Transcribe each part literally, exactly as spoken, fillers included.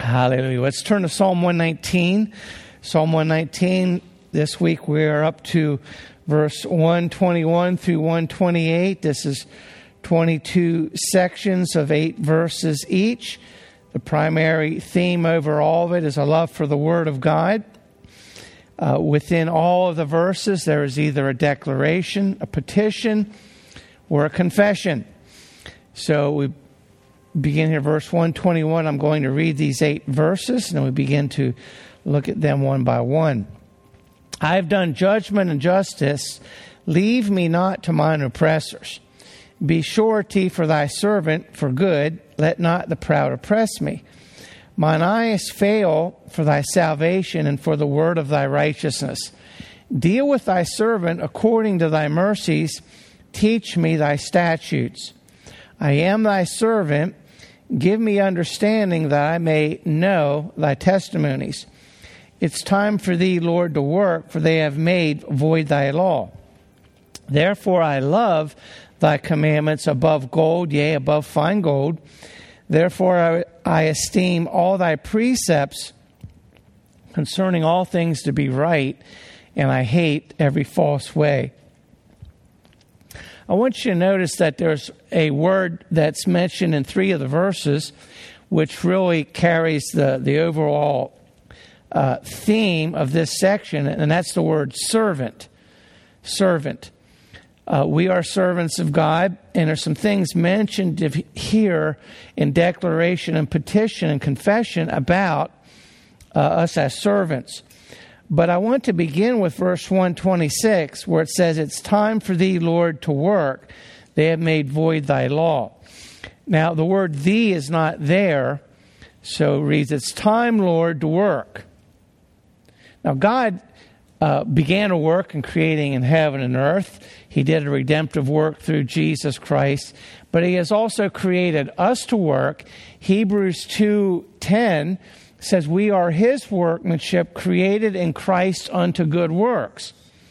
Hallelujah. Let's turn to Psalm one nineteen. Psalm one nineteen, this week we are up to verse one twenty-one through one twenty-eight. This is twenty-two sections of eight verses each. The primary theme over all of it is a love for the Word of God. Uh, within all of the verses, there is either a declaration, a petition, or a confession. So we begin here, verse one twenty-one. I'm going to read these eight verses, and then we begin to look at them one by one. I have done judgment and justice. Leave me not to mine oppressors. Be surety for thy servant for good. Let not the proud oppress me. Mine eyes fail for thy salvation and for the word of thy righteousness. Deal with thy servant according to thy mercies. Teach me thy statutes. I am thy servant. Give me understanding that I may know thy testimonies. It's time for thee, Lord, to work, for they have made void thy law. Therefore I love thy commandments above gold, yea, above fine gold. Therefore I, I esteem all thy precepts concerning all things to be right, and I hate every false way. I want you to notice that there's a word that's mentioned in three of the verses, which really carries the, the overall uh, theme of this section, and that's the word servant. Servant. Uh, we are servants of God, and there's some things mentioned here in declaration and petition and confession about uh, us as servants. But I want to begin with verse one twenty-six, where it says, it's time for thee, Lord, to work. They have made void thy law. Now, the word thee is not there, so it reads, it's time, Lord, to work. Now, God uh, began a work in creating in heaven and earth. He did a redemptive work through Jesus Christ, but he has also created us to work. Hebrews two ten says we are his workmanship, created in Christ unto good works.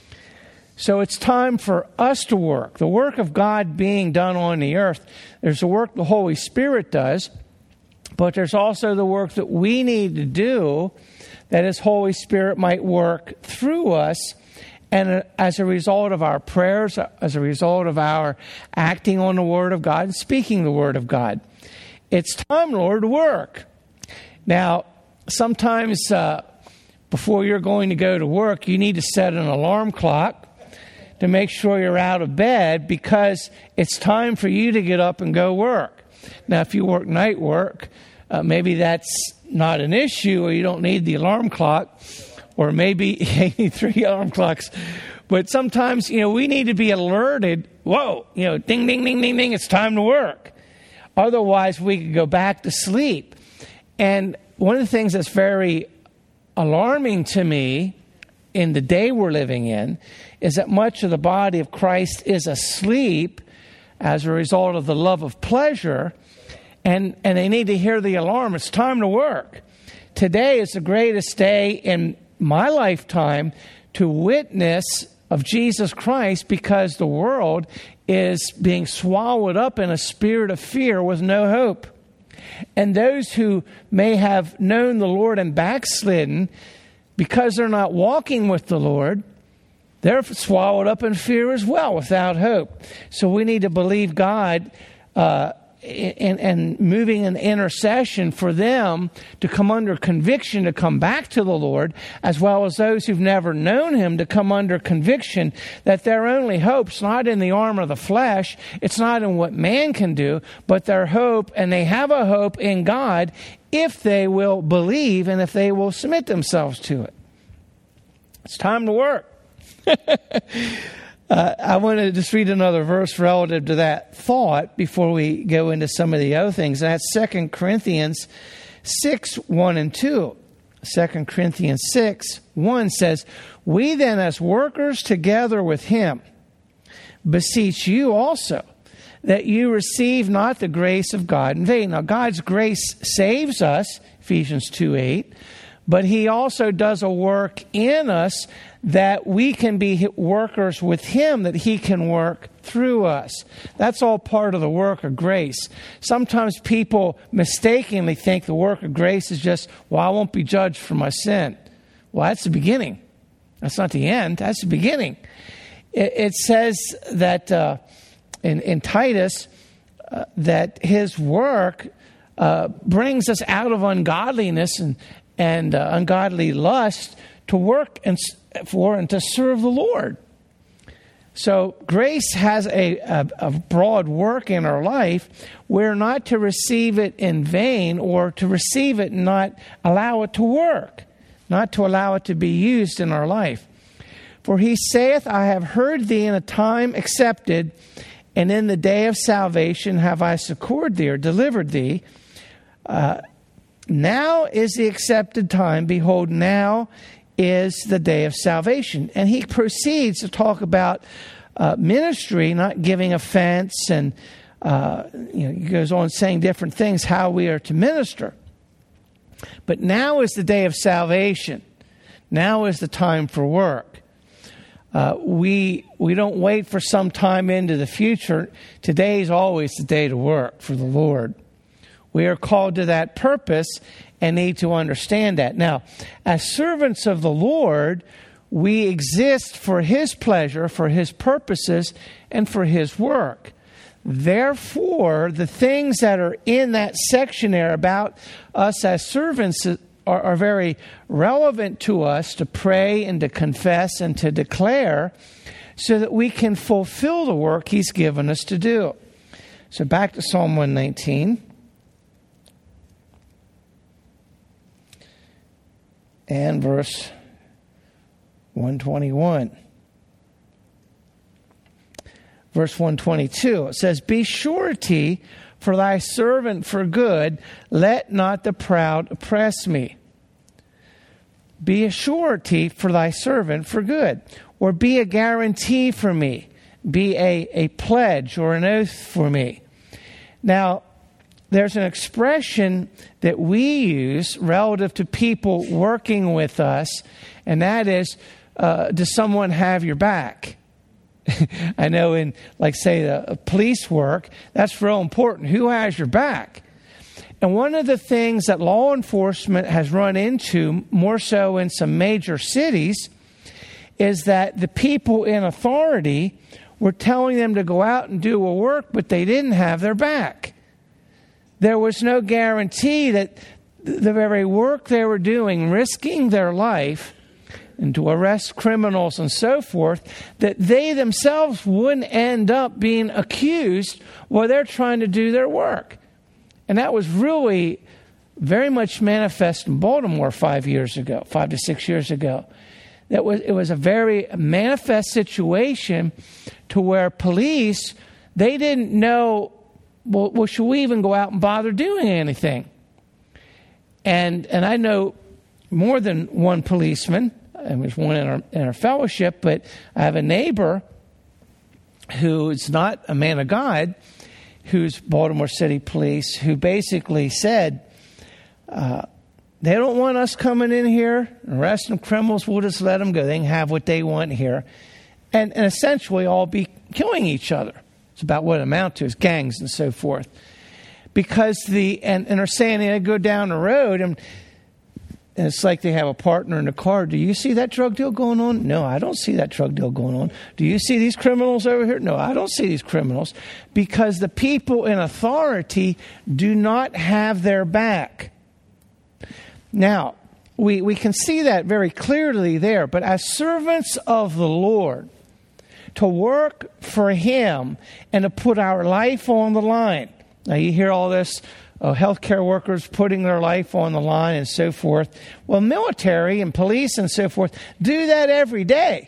So it's time for us to work. The work of God being done on the earth. There's the work the Holy Spirit does, but there's also the work that we need to do that his Holy Spirit might work through us. And as a result of our prayers, as a result of our acting on the Word of God and speaking the Word of God. It's time, Lord, to work. Now, sometimes uh, before you're going to go to work, you need to set an alarm clock to make sure you're out of bed, because it's time for you to get up and go work. Now, if you work night work, uh, maybe that's not an issue, or you don't need the alarm clock, or maybe you need three alarm clocks. But sometimes, you know, we need to be alerted. Whoa, you know, ding, ding, ding, ding, ding, it's time to work. Otherwise, we could go back to sleep. And one of the things that's very alarming to me in the day we're living in is that much of the body of Christ is asleep as a result of the love of pleasure, and, and they need to hear the alarm. It's time to work. Today is the greatest day in my lifetime to witness of Jesus Christ, because the world is being swallowed up in a spirit of fear with no hope. And those who may have known the Lord and backslidden, because they're not walking with the Lord, they're swallowed up in fear as well, without hope. So we need to believe God uh, and, and moving in intercession for them to come under conviction, to come back to the Lord, as well as those who've never known him to come under conviction that their only hope's not in the arm of the flesh, it's not in what man can do, but their hope, and they have a hope in God if they will believe and if they will submit themselves to it. It's time to work. uh, I want to just read another verse relative to that thought before we go into some of the other things. And that's Second Corinthians six, one and two. Second Corinthians six, one says, we then as workers together with him beseech you also, that you receive not the grace of God in vain. Now, God's grace saves us, Ephesians two eight, but he also does a work in us that we can be workers with him, that he can work through us. That's all part of the work of grace. Sometimes people mistakenly think the work of grace is just, well, I won't be judged for my sin. Well, that's the beginning. That's not the end. That's the beginning. It, it says that uh, in, in Titus uh, that his work uh, brings us out of ungodliness and, and uh, ungodly lust to work and for and to serve the Lord. So grace has a, a, a broad work in our life. We're not to receive it in vain or to receive it and not allow it to work, not to allow it to be used in our life. For he saith, I have heard thee in a time accepted, and in the day of salvation have I succored thee or delivered thee. Uh, now is the accepted time. Behold, now is the day of salvation. And he proceeds to talk about uh, ministry, not giving offense, and uh, you know, he goes on saying different things, how we are to minister. But now is the day of salvation. Now is the time for work. Uh, we we don't wait for some time into the future. Today is always the day to work for the Lord. We are called to that purpose and need to understand that. Now, as servants of the Lord, we exist for his pleasure, for his purposes, and for his work. Therefore, the things that are in that section there about us as servants are, are very relevant to us to pray and to confess and to declare so that we can fulfill the work he's given us to do. So back to Psalm one nineteen. And verse one twenty-one. Verse one twenty-two, it says, Be surety for thy servant for good, let not the proud oppress me. Be a surety for thy servant for good, or be a guarantee for me, be a, a pledge or an oath for me. Now, there's an expression that we use relative to people working with us, and that is, uh, does someone have your back? I know in, like, say, the police work, that's real important. Who has your back? And one of the things that law enforcement has run into, more so in some major cities, is that the people in authority were telling them to go out and do a work, but they didn't have their back. There was no guarantee that the very work they were doing, risking their life, and to arrest criminals and so forth, that they themselves wouldn't end up being accused while they're trying to do their work. And that was really very much manifest in Baltimore five years ago, five to six years ago. That was it was a very manifest situation to where police, they didn't know, well, well should we even go out and bother doing anything? And and I know more than one policeman. And there's one in our, in our fellowship, but I have a neighbor who is not a man of God, who's Baltimore City Police, who basically said, uh, they don't want us coming in here, arresting criminals, we'll just let them go. They can have what they want here. And, and essentially all be killing each other. It's about what it amounts to, is gangs and so forth. Because the, and, and they're saying they go down the road and And it's like they have a partner in the car. Do you see that drug deal going on? No, I don't see that drug deal going on. Do you see these criminals over here? No, I don't see these criminals. Because the people in authority do not have their back. Now, we, we can see that very clearly there. But as servants of the Lord, to work for Him and to put our life on the line. Now, you hear all this. Uh, healthcare workers putting their life on the line and so forth. Well, military and police and so forth do that every day.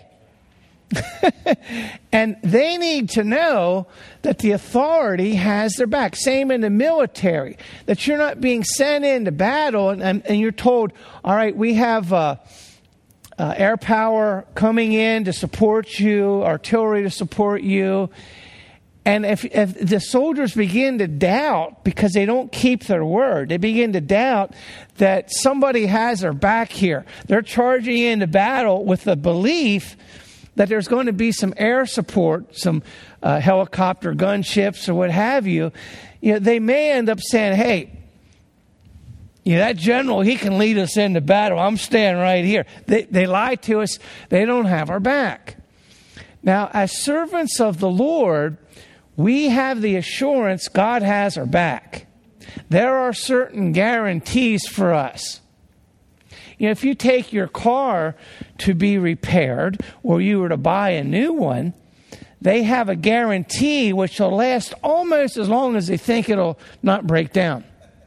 And they need to know that the authority has their back. Same in the military, that you're not being sent into battle and, and, and you're told, all right, we have uh, uh, air power coming in to support you, artillery to support you. And if, if the soldiers begin to doubt because they don't keep their word, they begin to doubt that somebody has their back here. They're charging into battle with the belief that there's going to be some air support, some uh, helicopter gunships or what have you. You know, they may end up saying, hey, you know, that general, he can lead us into battle. I'm staying right here. They, they lie to us. They don't have our back. Now, as servants of the Lord, we have the assurance God has our back. There are certain guarantees for us. You know, if you take your car to be repaired or you were to buy a new one, they have a guarantee which will last almost as long as they think it'll not break down.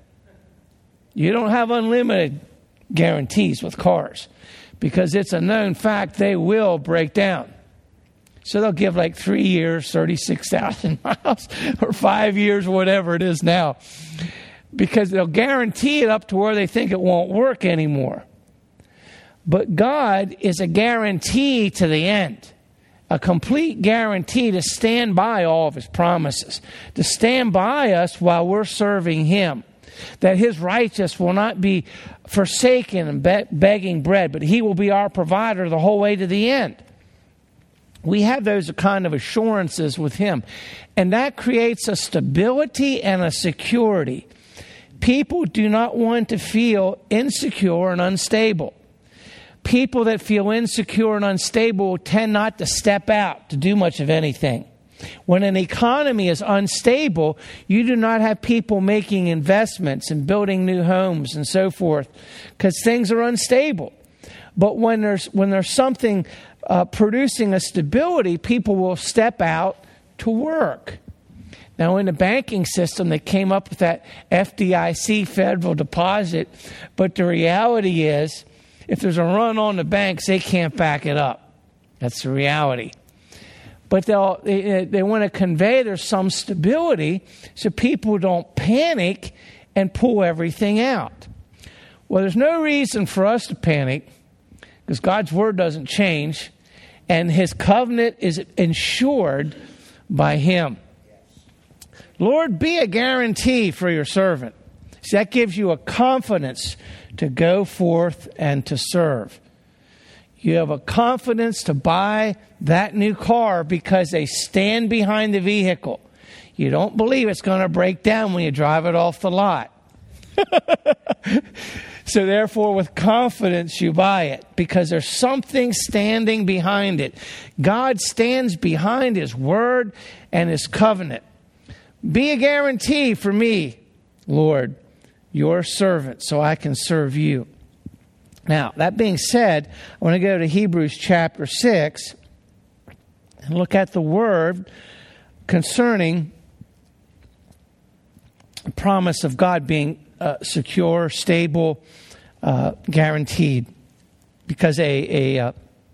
You don't have unlimited guarantees with cars because it's a known fact they will break down. So they'll give like three years, thirty-six thousand miles, or five years, or whatever it is now, because they'll guarantee it up to where they think it won't work anymore. But God is a guarantee to the end, a complete guarantee to stand by all of his promises, to stand by us while we're serving him, that his righteous will not be forsaken and be- begging bread, but he will be our provider the whole way to the end. We have those kind of assurances with him, and that creates a stability and a security. People do not want to feel insecure and unstable. People that feel insecure and unstable tend not to step out to do much of anything. When an economy is unstable, you do not have people making investments and building new homes and so forth because things are unstable. But when there's when there's something uh, producing a stability, people will step out to work. Now, in the banking system, they came up with that F D I C, federal deposit, but the reality is, if there's a run on the banks, they can't back it up. That's the reality. But they'll, they, they want to convey there's some stability so people don't panic and pull everything out. Well, there's no reason for us to panic because God's word doesn't change and his covenant is ensured by him. Lord, be a guarantee for your servant. See, that gives you a confidence to go forth and to serve. You have a confidence to buy that new car because they stand behind the vehicle. You don't believe it's going to break down when you drive it off the lot. So therefore, with confidence, you buy it because there's something standing behind it. God stands behind his word and his covenant. Be a guarantee for me, Lord, your servant, so I can serve you. Now, that being said, I want to go to Hebrews chapter six and look at the word concerning the promise of God being uh, secure, stable, uh, guaranteed. Because a, a uh,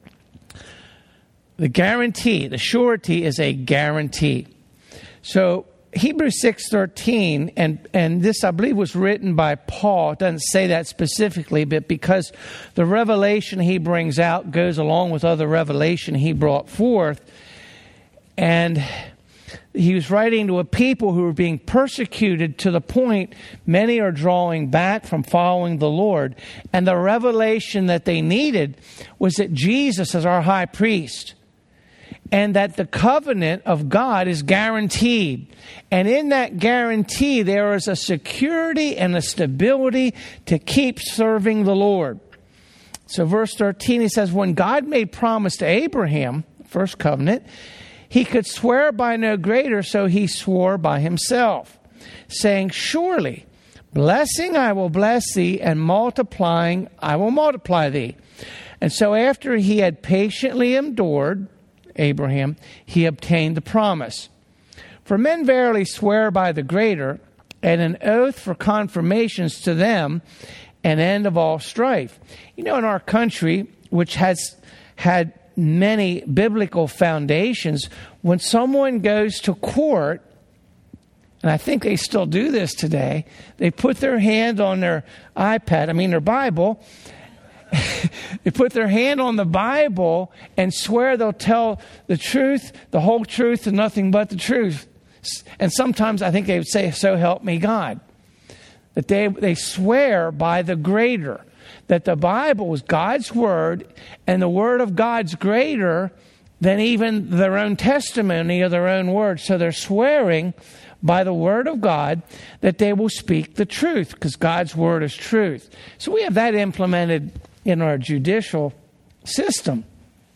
the guarantee, the surety is a guarantee. So Hebrews six thirteen, and, and this, I believe, was written by Paul. It doesn't say that specifically, but because the revelation he brings out goes along with other revelation he brought forth. And he was writing to a people who were being persecuted to the point many are drawing back from following the Lord. And the revelation that they needed was that Jesus is our high priest. And that the covenant of God is guaranteed. And in that guarantee, there is a security and a stability to keep serving the Lord. So verse thirteen, he says, when God made promise to Abraham, first covenant, he could swear by no greater, so he swore by himself, saying, surely, blessing I will bless thee, and multiplying I will multiply thee. And so after he had patiently endured, Abraham, he obtained the promise. For men verily swear by the greater, and an oath for confirmations to them, an end of all strife. You know, in our country, which has had many biblical foundations, when someone goes to court, and I think they still do this today, they put their hand on their iPad, I mean their Bible, they put their hand on the Bible and swear they'll tell the truth, the whole truth, and nothing but the truth. And sometimes I think they would say, so help me God. That they, they swear by the greater. That the Bible is God's word, and the word of God's greater than even their own testimony or their own words. So they're swearing by the word of God that they will speak the truth, because God's word is truth. So we have that implemented in our judicial system.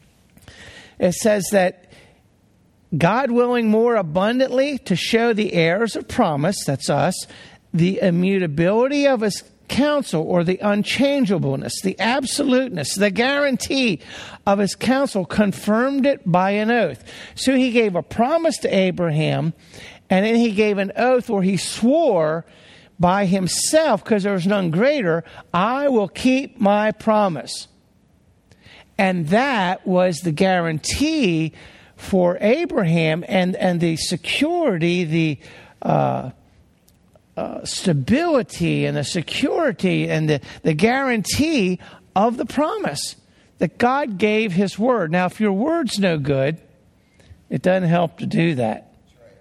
It says that God willing more abundantly to show the heirs of promise, that's us, the immutability of his counsel, or the unchangeableness, the absoluteness, the guarantee of his counsel, confirmed it by an oath. So he gave a promise to Abraham, and then he gave an oath where he swore by himself, because there was none greater, I will keep my promise. And that was the guarantee for Abraham, and, and the security, the uh, uh, stability and the security and the, the guarantee of the promise that God gave his word. Now, if your word's no good, it doesn't help to do that.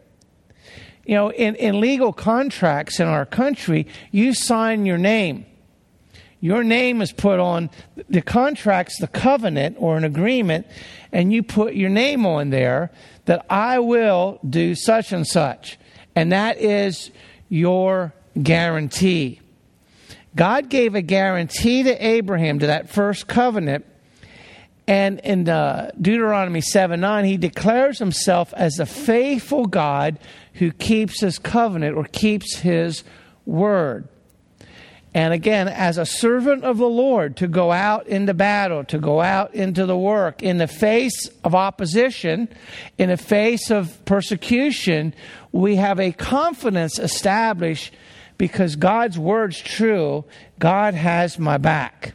You know, in, in legal contracts in our country, you sign your name. Your name is put on the contract's the covenant or an agreement, and you put your name on there that I will do such and such. And that is your guarantee. God gave a guarantee to Abraham, to that first covenant. And in uh, Deuteronomy seven nine, he declares himself as a faithful God who keeps his covenant or keeps his word. And again, as a servant of the Lord, to go out into battle, to go out into the work, in the face of opposition, in the face of persecution, we have a confidence established because God's word's true. God has my back.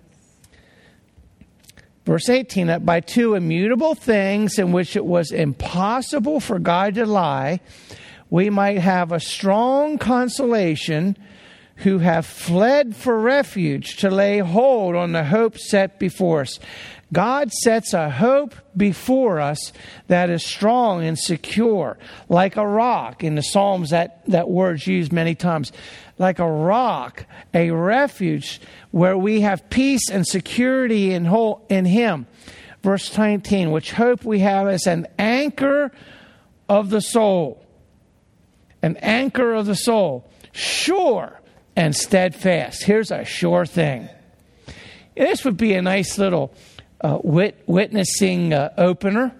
Verse eighteen, that by two immutable things in which it was impossible for God to lie, we might have a strong consolation who have fled for refuge to lay hold on the hope set before us. God sets a hope before us that is strong and secure, like a rock. In the Psalms, that, that word's used many times. Like a rock, a refuge where we have peace and security in, whole, in him. Verse nineteen, which hope we have as an anchor of the soul. An anchor of the soul. Sure and steadfast. Here's a sure thing. This would be a nice little uh, wit- witnessing uh, opener.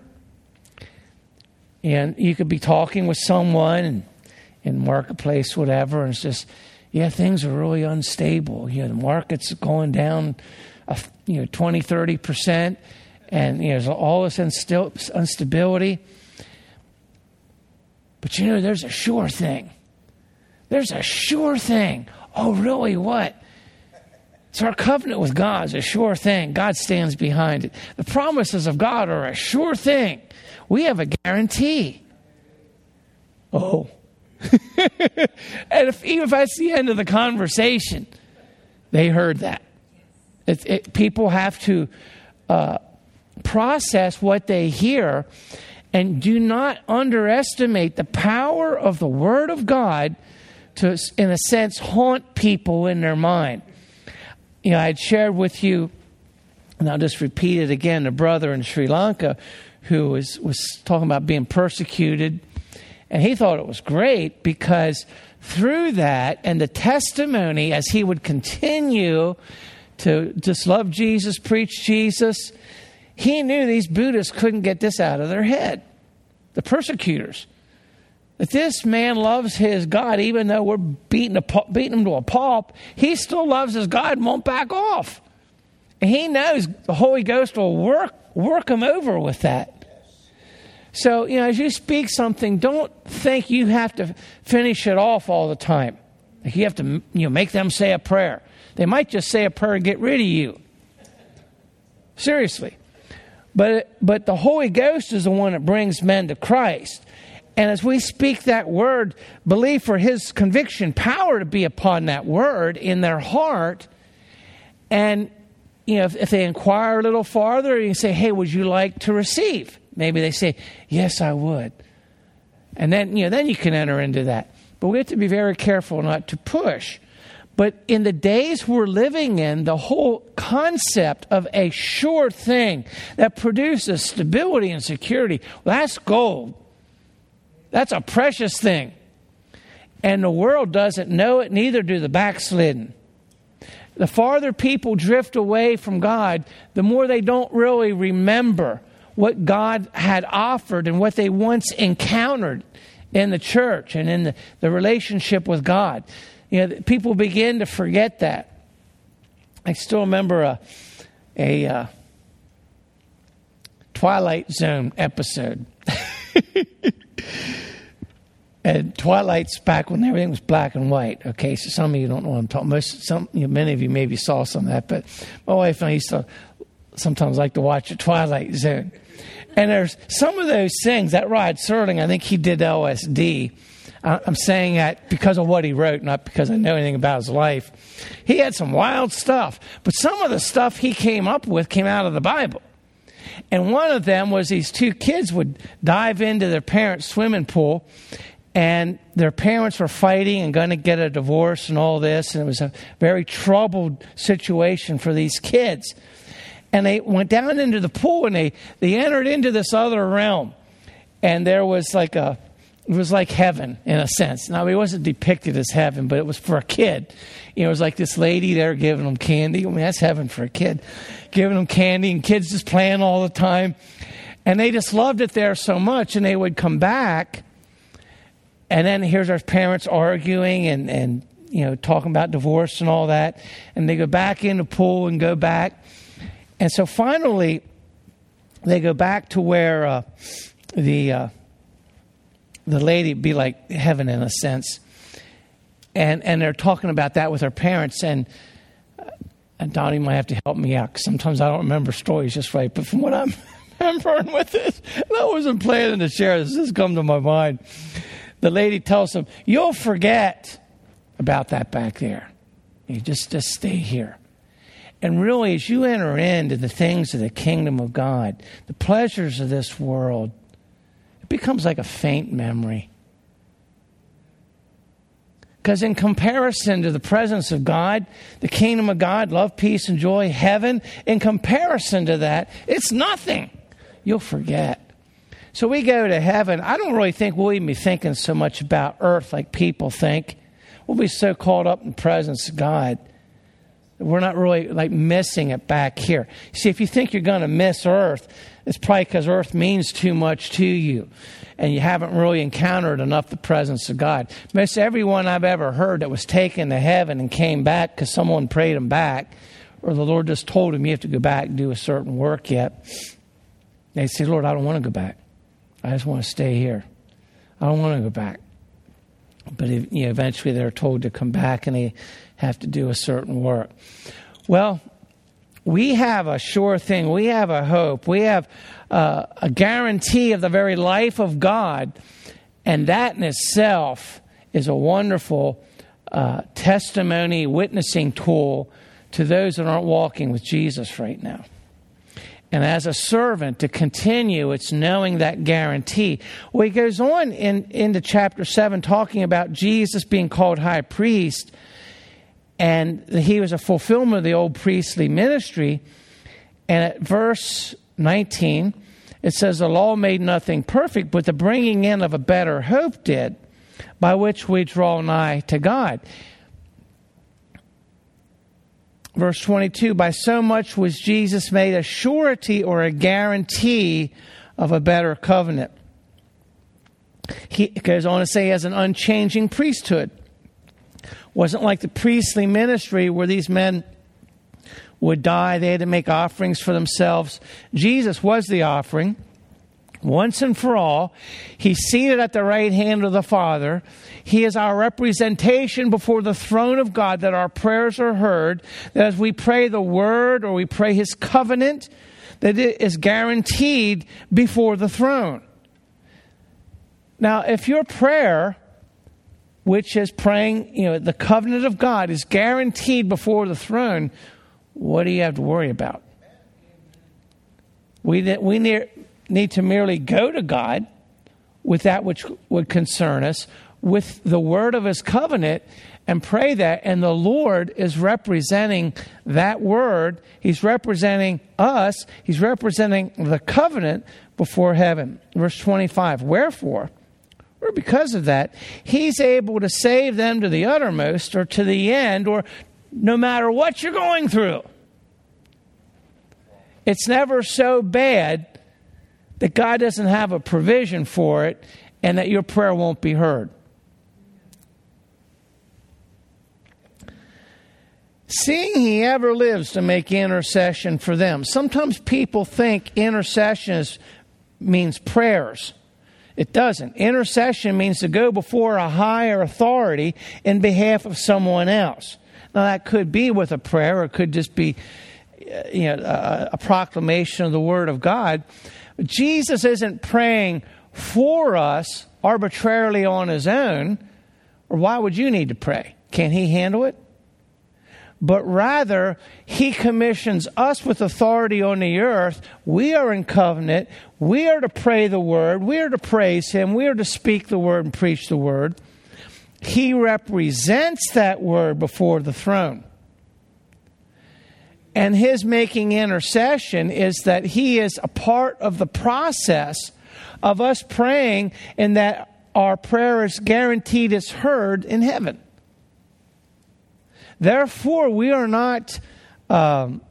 And you could be talking with someone in, in marketplace, whatever, and it's just, yeah, things are really unstable. You know, the market's going down, uh, you know, twenty, thirty percent, and you know, there's all this insta- instability. But you know, there's a sure thing. There's a sure thing. Oh, really? What? It's our covenant with God is a sure thing. God stands behind it. The promises of God are a sure thing. We have a guarantee. Oh. And if, even if that's the end of the conversation, they heard that. It, it, people have to uh, process what they hear, and do not underestimate the power of the Word of God to, in a sense, haunt people in their mind. You know, I had shared with you, and I'll just repeat it again, a brother in Sri Lanka who was, was talking about being persecuted. And he thought it was great because through that and the testimony, as he would continue to just love Jesus, preach Jesus, he knew these Buddhists couldn't get this out of their head. The persecutors. That this man loves his God, even though we're beating, a, beating him to a pulp, he still loves his God and won't back off. And he knows the Holy Ghost will work, work him over with that. So, you know, as you speak something, don't think you have to finish it off all the time. Like you have to, you know, make them say a prayer. They might just say a prayer and get rid of you. Seriously. But but the Holy Ghost is the one that brings men to Christ. And as we speak that word, believe for his conviction power to be upon that word in their heart. And, you know, if, if they inquire a little farther, you say, hey, would you like to receive? Maybe they say, yes, I would. And then, you know, then you can enter into that. But we have to be very careful not to push. But in the days we're living in, the whole concept of a sure thing that produces stability and security, well, that's gold. That's a precious thing. And the world doesn't know it, neither do the backslidden. The farther people drift away from God, the more they don't really remember what God had offered and what they once encountered in the church and in the, the relationship with God. You know, people begin to forget that. I still remember a, a uh, Twilight Zone episode. And Twilight's back when everything was black and white. Okay, so some of you don't know what I'm talking. Most, some, you know, many of you maybe saw some of that, but my wife and I used to sometimes like to watch a Twilight Zone. And there's some of those things that Rod Serling, I think he did L S D. I'm saying that because of what he wrote, not because I know anything about his life. He had some wild stuff, but some of the stuff he came up with came out of the Bible. And one of them was these two kids would dive into their parents' swimming pool, and their parents were fighting and going to get a divorce and all this. And it was a very troubled situation for these kids. And they went down into the pool and they, they entered into this other realm. And there was like a, it was like heaven in a sense. Now, it wasn't depicted as heaven, but it was for a kid. You know, it was like this lady there giving them candy. I mean, that's heaven for a kid. Giving them candy and kids just playing all the time. And they just loved it there so much. And they would come back. And then here's our parents arguing and, and, you know, talking about divorce and all that. And they go back in the pool and go back. And so finally, they go back to where uh, the uh, the lady be like heaven in a sense. And and they're talking about that with her parents. And, uh, and Donnie might have to help me out because sometimes I don't remember stories just right. But from what I'm remembering with this, and I wasn't planning to share this. This has come to my mind. The lady tells them, you'll forget about that back there. You just, just stay here. And really, as you enter into the things of the kingdom of God, the pleasures of this world, it becomes like a faint memory. Because in comparison to the presence of God, the kingdom of God, love, peace, and joy, heaven, in comparison to that, it's nothing. You'll forget. So we go to heaven. I don't really think we'll even be thinking so much about earth like people think. We'll be so caught up in the presence of God. We're not really like missing it back here. See, if you think you're going to miss earth, it's probably because earth means too much to you. And you haven't really encountered enough the presence of God. Most everyone I've ever heard that was taken to heaven and came back because someone prayed them back, or the Lord just told him you have to go back and do a certain work yet. They say, Lord, I don't want to go back. I just want to stay here. I don't want to go back. But if, you know, eventually they're told to come back and they have to do a certain work. Well, we have a sure thing. We have a hope. We have uh, a guarantee of the very life of God. And that in itself is a wonderful uh, testimony, witnessing tool to those that aren't walking with Jesus right now. And as a servant, to continue, it's knowing that guarantee. Well, he goes on in, into chapter seven, talking about Jesus being called high priest. And he was a fulfillment of the old priestly ministry. And at verse nineteen, it says, the law made nothing perfect, but the bringing in of a better hope did, by which we draw nigh to God. Verse twenty-two, by so much was Jesus made a surety or a guarantee of a better covenant. He goes on to say he has an unchanging priesthood. Wasn't like the priestly ministry where these men would die. They had to make offerings for themselves. Jesus was the offering. Once and for all, he's seated at the right hand of the Father. He is our representation before the throne of God, that our prayers are heard, that as we pray the word or we pray his covenant, that it is guaranteed before the throne. Now, if your prayer, which is praying, you know, the covenant of God, is guaranteed before the throne, what do you have to worry about? We, we near... need to merely go to God with that which would concern us, with the word of his covenant, and pray that. And the Lord is representing that word. He's representing us. He's representing the covenant before heaven. Verse twenty-five, wherefore, or because of that, he's able to save them to the uttermost, or to the end, or no matter what you're going through. It's never so bad that God doesn't have a provision for it and that your prayer won't be heard. Seeing he ever lives to make intercession for them. Sometimes people think intercession is, means prayers. It doesn't. Intercession means to go before a higher authority in behalf of someone else. Now, that could be with a prayer, or it could just be you know, a, a proclamation of the Word of God. Jesus isn't praying for us arbitrarily on his own, or why would you need to pray? Can't he handle it? But rather, he commissions us with authority on the earth. We are in covenant. We are to pray the word. We are to praise him. We are to speak the word and preach the word. He represents that word before the throne. And his making intercession is that he is a part of the process of us praying, and that our prayer is guaranteed is heard in heaven. Therefore, we are not um,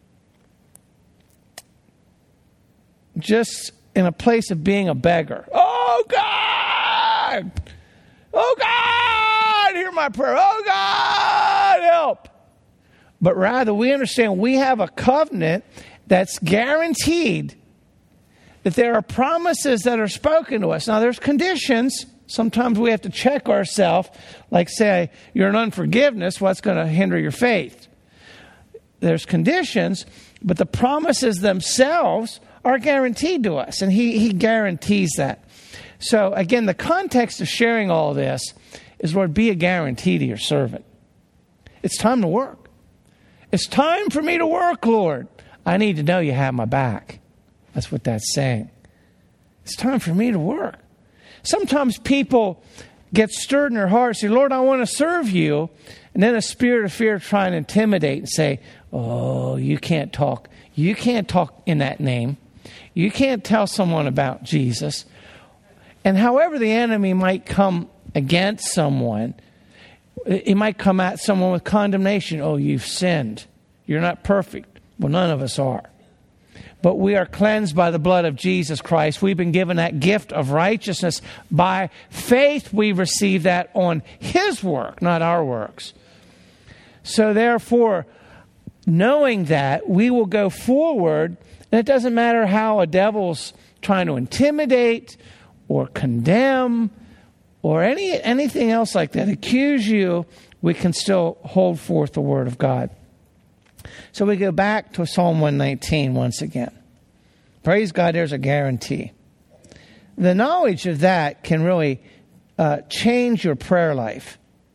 just in a place of being a beggar. Oh, God! Oh, God! Hear my prayer. Oh, God! Help! But rather, we understand we have a covenant that's guaranteed, that there are promises that are spoken to us. Now, there's conditions. Sometimes we have to check ourselves, like say, you're in unforgiveness, what's going to hinder your faith? There's conditions, but the promises themselves are guaranteed to us, and he, he guarantees that. So, again, the context of sharing all this is, Lord, be a guarantee to your servant. It's time to work. It's time for me to work, Lord. I need to know you have my back. That's what that's saying. It's time for me to work. Sometimes people get stirred in their hearts, say, Lord, I want to serve you. And then a spirit of fear trying to intimidate and say, oh, you can't talk. You can't talk in that name. You can't tell someone about Jesus. And however the enemy might come against someone, he might come at someone with condemnation. Oh, you've sinned. You're not perfect. Well, none of us are. But we are cleansed by the blood of Jesus Christ. We've been given that gift of righteousness. By faith, we receive that on his work, not our works. So therefore, knowing that, we will go forward. And it doesn't matter how a devil's trying to intimidate or condemn or any anything else like that, accuse you, we can still hold forth the word of God. So we go back to Psalm one nineteen once again. Praise God, there's a guarantee. The knowledge of that can really uh, change your prayer life.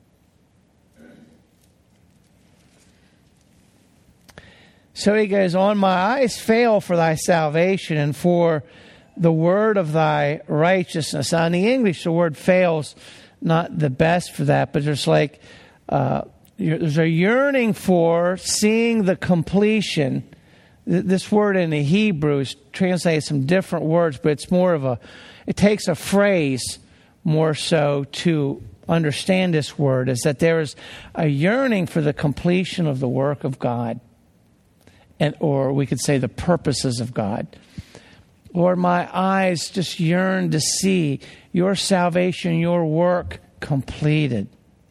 So he goes on, my eyes fail for thy salvation and for the word of thy righteousness. Now in the English, the word fail's not the best for that, but there's like... Uh, There's a yearning for seeing the completion. This word in the Hebrew is translated some different words, but it's more of a, it takes a phrase more so to understand this word, is that there is a yearning for the completion of the work of God, and or we could say the purposes of God. Lord, my eyes just yearn to see your salvation, your work completed.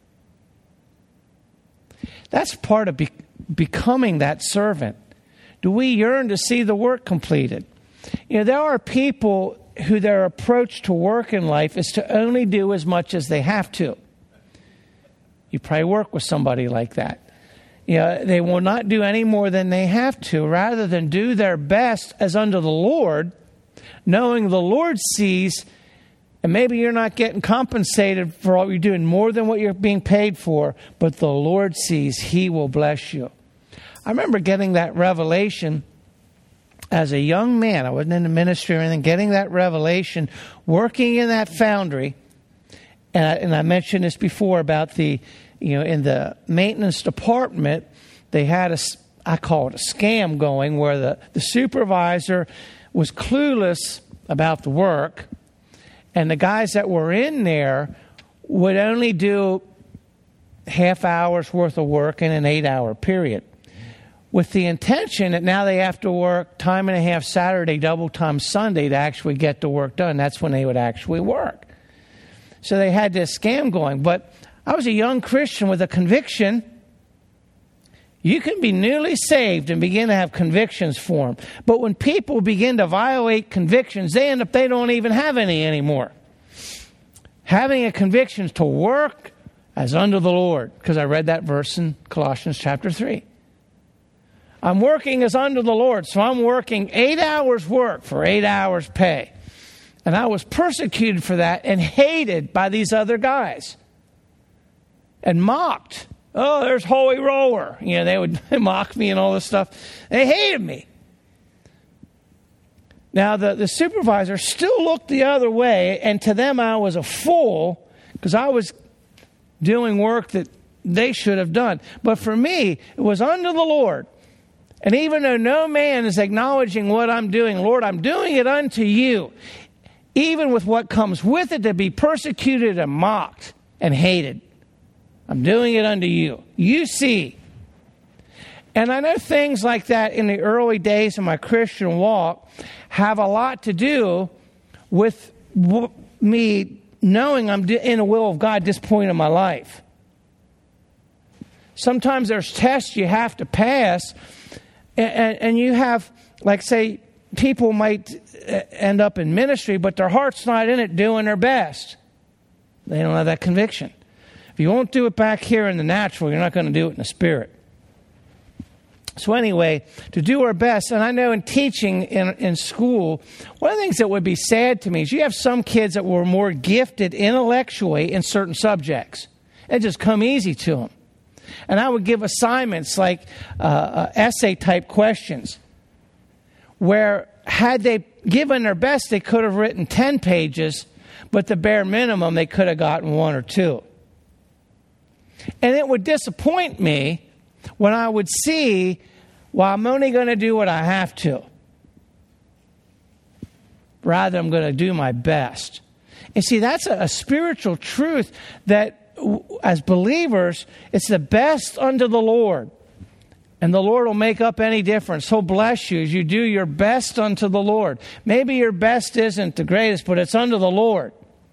That's part of be- becoming that servant. Do we yearn to see the work completed? You know, there are people who their approach to work in life is to only do as much as they have to. You probably work with somebody like that. You know, they will not do any more than they have to, rather than do their best as unto the Lord, knowing the Lord sees. And maybe you're not getting compensated for all you're doing, more than what you're being paid for, but the Lord sees, he will bless you. I remember getting that revelation as a young man, I wasn't in the ministry or anything, getting that revelation, working in that foundry, and I, and I mentioned this before about the, you know, in the maintenance department, they had a, I call it a scam going, where the, the supervisor was clueless about the work, and the guys that were in there would only do half hour's worth of work in an eight-hour period, with the intention that now they have to work time and a half Saturday, double time Sunday to actually get the work done. That's when they would actually work. So they had this scam going. But I was a young Christian with a conviction. You can be newly saved and begin to have convictions form. But when people begin to violate convictions, they end up, they don't even have any anymore. Having a conviction to work as unto the Lord, because I read that verse in Colossians chapter three. I'm working as unto the Lord, so I'm working eight hours work for eight hours pay. And I was persecuted for that and hated by these other guys. And mocked. Oh, there's Holy Roller. You know, they would mock me and all this stuff. They hated me. Now, the, the supervisor still looked the other way, and to them I was a fool because I was doing work that they should have done. But for me, it was unto the Lord. And even though no man is acknowledging what I'm doing, Lord, I'm doing it unto you. Even with what comes with it, to be persecuted and mocked and hated. I'm doing it unto you. You see. And I know things like that in the early days of my Christian walk have a lot to do with me knowing I'm in the will of God at this point in my life. Sometimes there's tests you have to pass. And, and you have, like, say, people might end up in ministry, but their heart's not in it doing their best. They don't have that conviction. If you won't do it back here in the natural, you're not going to do it in the spirit. So anyway, to do our best, and I know in teaching in, in school, one of the things that would be sad to me is you have some kids that were more gifted intellectually in certain subjects. It just come easy to them. And I would give assignments like uh, uh, essay-type questions where had they given their best, they could have written ten pages, but the bare minimum, they could have gotten one or two. And it would disappoint me when I would see, well, I'm only going to do what I have to. Rather, I'm going to do my best. And see, that's a, a spiritual truth that as believers, it's the best unto the Lord. And the Lord will make up any difference. He'll bless you as you do your best unto the Lord. Maybe your best isn't the greatest, but it's unto the Lord.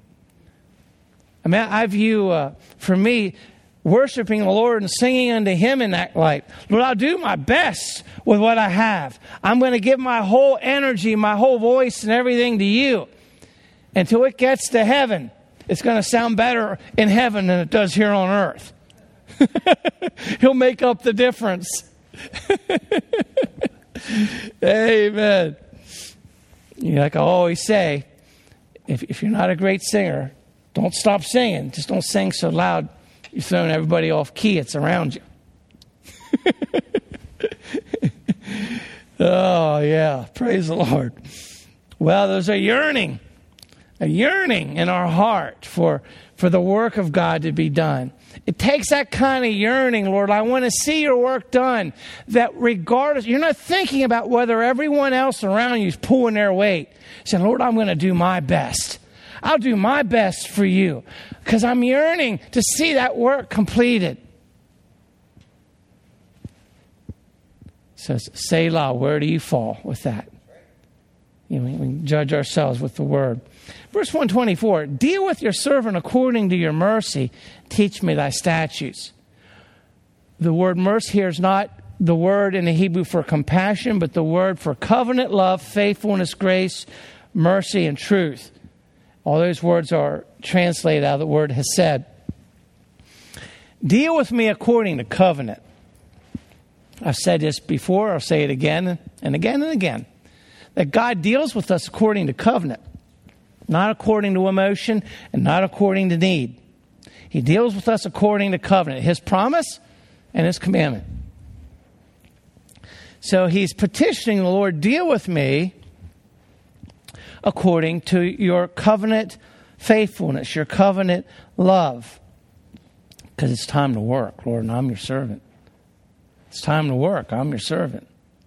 I mean, I view, uh, for me, worshiping the Lord and singing unto Him in that light. Lord, I'll do my best with what I have. I'm going to give my whole energy, my whole voice and everything to you until it gets to heaven. It's going to sound better in heaven than it does here on earth. He'll make up the difference. Amen. You know, like I always say, if, if you're not a great singer, don't stop singing. Just don't sing so loud you're throwing everybody off key. It's around you. Oh, yeah. Praise the Lord. Well, there's a yearning. A yearning in our heart for, for the work of God to be done. It takes that kind of yearning, Lord. I want to see your work done. That regardless, you're not thinking about whether everyone else around you is pulling their weight. Saying, Lord, I'm going to do my best. I'll do my best for you. Because I'm yearning to see that work completed. It says, Selah, where do you fall with that? You know, we can judge ourselves with the word. Verse one twenty-four, deal with your servant according to your mercy. Teach me thy statutes. The word mercy here is not the word in the Hebrew for compassion, but the word for covenant love, faithfulness, grace, mercy, and truth. All those words are translated out of the word hesed. Deal with me according to covenant. I've said this before. I'll say it again and again and again. That God deals with us according to covenant. Not according to emotion and not according to need. He deals with us according to covenant. His promise and His commandment. So he's petitioning the Lord, deal with me according to your covenant faithfulness, your covenant love. Because it's time to work, Lord, and I'm your servant. It's time to work. I'm your servant.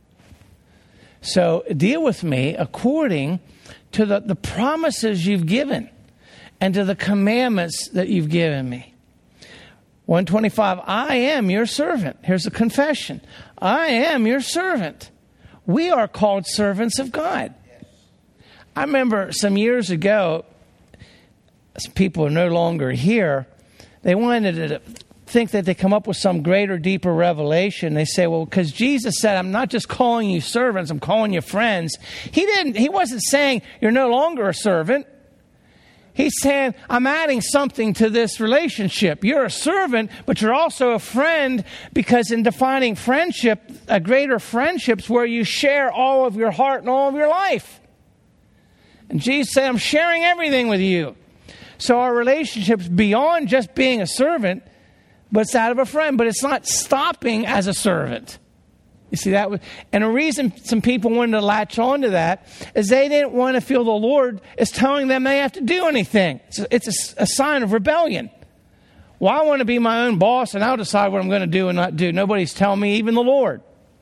So deal with me according to the, the promises you've given and to the commandments that you've given me. one twenty-five, I am your servant. Here's a confession. I am your servant. We are called servants of God. I remember some years ago, people are no longer here. They wanted to think that they come up with some greater, deeper revelation. They say, well, because Jesus said, I'm not just calling you servants, I'm calling you friends. He didn't, he wasn't saying you're no longer a servant. He's saying, I'm adding something to this relationship. You're a servant, but you're also a friend, because in defining friendship, a greater friendship's where you share all of your heart and all of your life. And Jesus said, I'm sharing everything with you. So our relationship's beyond just being a servant, but it's out of a friend. But it's not stopping as a servant. You see that? And the reason some people wanted to latch on to that is they didn't want to feel the Lord is telling them they have to do anything. It's a, it's a, a sign of rebellion. Well, I want to be my own boss, and I'll decide what I'm going to do and not do. Nobody's telling me, even the Lord.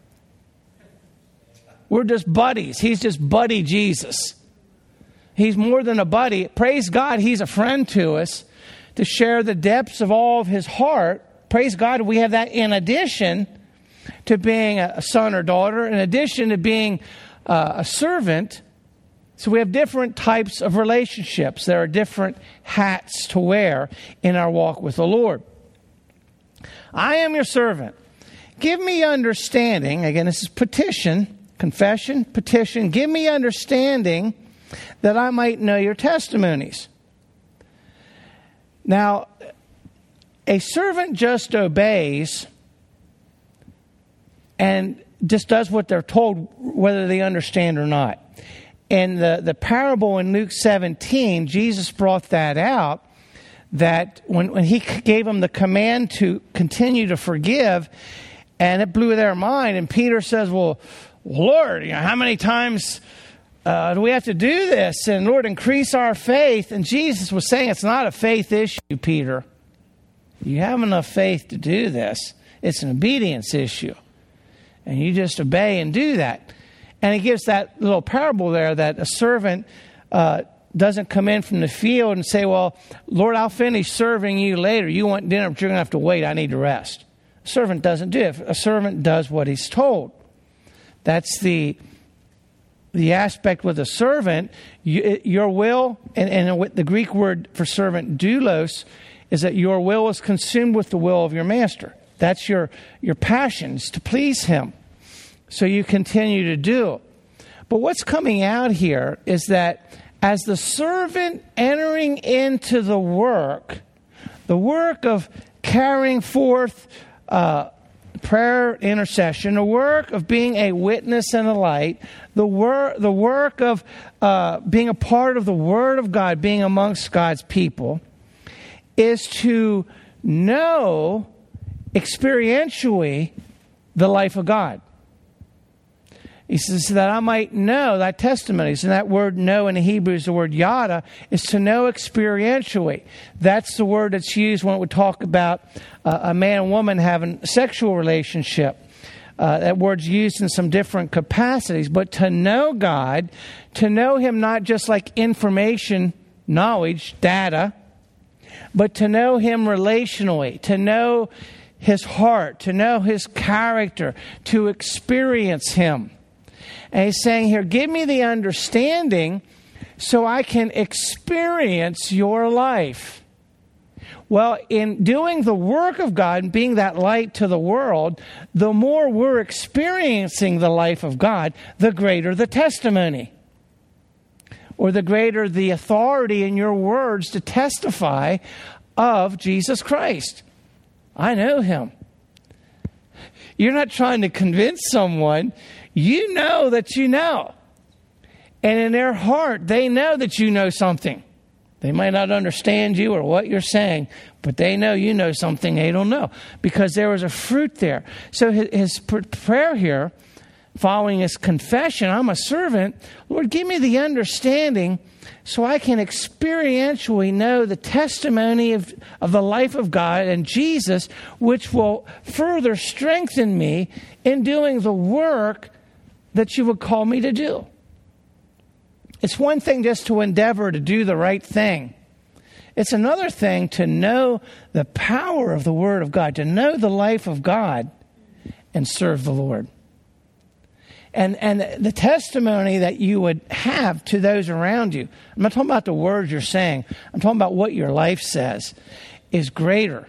We're just buddies. He's just buddy Jesus. He's more than a buddy. Praise God, he's a friend to us to share the depths of all of his heart. Praise God, we have that in addition to being a son or daughter, in addition to being uh, a servant. So we have different types of relationships. There are different hats to wear in our walk with the Lord. I am your servant. Give me understanding. Again, this is petition, confession, petition. Give me understanding that I might know your testimonies. Now, a servant just obeys and just does what they're told, whether they understand or not. In the, the parable in Luke seventeen, Jesus brought that out, that when, when he gave them the command to continue to forgive, and it blew their mind, and Peter says, well, Lord, you know, how many times Uh, do we have to do this? And Lord, increase our faith. And Jesus was saying it's not a faith issue, Peter. You have enough faith to do this. It's an obedience issue. And you just obey and do that. And he gives that little parable there that a servant uh, doesn't come in from the field and say, well, Lord, I'll finish serving you later. You want dinner, but you're going to have to wait. I need to rest. A servant doesn't do it. A servant does what he's told. That's the... The aspect with a servant, you, your will, and, and the Greek word for servant, doulos, is that your will is consumed with the will of your master. That's your, your passions to please him. So you continue to do. But what's coming out here is that as the servant entering into the work, the work of carrying forth uh, prayer, intercession, the work of being a witness and a light, the work, the work of uh, being a part of the Word of God, being amongst God's people, is to know experientially the life of God. He says that I might know thy testimonies. And that word know in the Hebrew is the word yada, is to know experientially. That's the word that's used when it would talk about uh, a man and woman having a sexual relationship. Uh, that word's used in some different capacities. But to know God, to know him not just like information, knowledge, data, but to know him relationally, to know his heart, to know his character, to experience him. And he's saying here, give me the understanding so I can experience your life. Well, in doing the work of God and being that light to the world, the more we're experiencing the life of God, the greater the testimony. Or the greater the authority in your words to testify of Jesus Christ. I know him. You're not trying to convince someone. You know that you know. And in their heart, they know that you know something. They might not understand you or what you're saying, but they know you know something they don't know because there was a fruit there. So his prayer here, following his confession, I'm a servant. Lord, give me the understanding so I can experientially know the testimony of, of the life of God and Jesus, which will further strengthen me in doing the work that you would call me to do. It's one thing just to endeavor to do the right thing. It's another thing to know the power of the Word of God, to know the life of God and serve the Lord. And and the testimony that you would have to those around you, I'm not talking about the words you're saying, I'm talking about what your life says, is greater.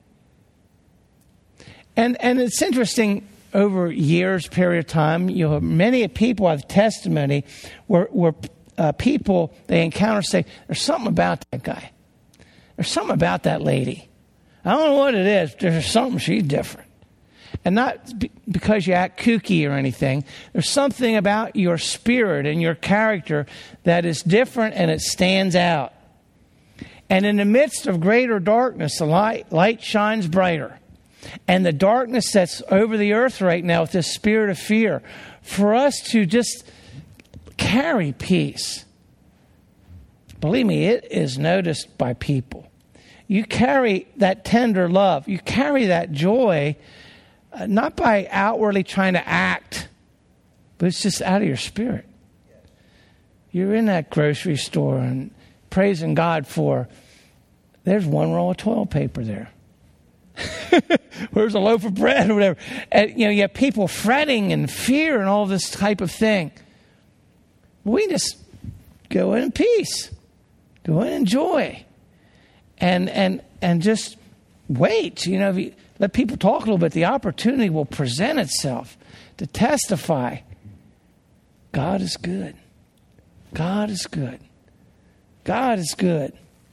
And and it's interesting, over years, period of time, you know, many people have testimony where, where uh, people they encounter say, there's something about that guy. There's something about that lady. I don't know what it is, but there's something, she's different. And not be- because you act kooky or anything. There's something about your spirit and your character that is different and it stands out. And in the midst of greater darkness, the light, light shines brighter. And the darkness that's over the earth right now with this spirit of fear, for us to just carry peace. Believe me, it is noticed by people. You carry that tender love. You carry that joy, uh, not by outwardly trying to act, but it's just out of your spirit. You're in that grocery store and praising God for, there's one roll of toilet paper there. Where's a loaf of bread or whatever. And, you know, you have people fretting and fear and all this type of thing. We just go in peace. Go in and joy. And and and just wait. You know, if you let people talk a little bit, the opportunity will present itself to testify. God is good. God is good. God is good.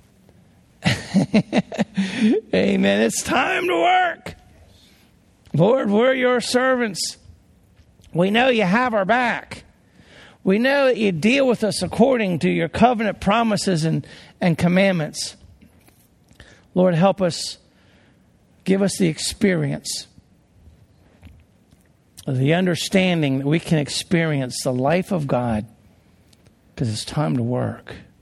Amen. It's time to work. Lord, we're your servants. We know you have our back. We know that you deal with us according to your covenant promises and, and commandments. Lord, help us. Give us the experience, the understanding that we can experience the life of God, because it's time to work.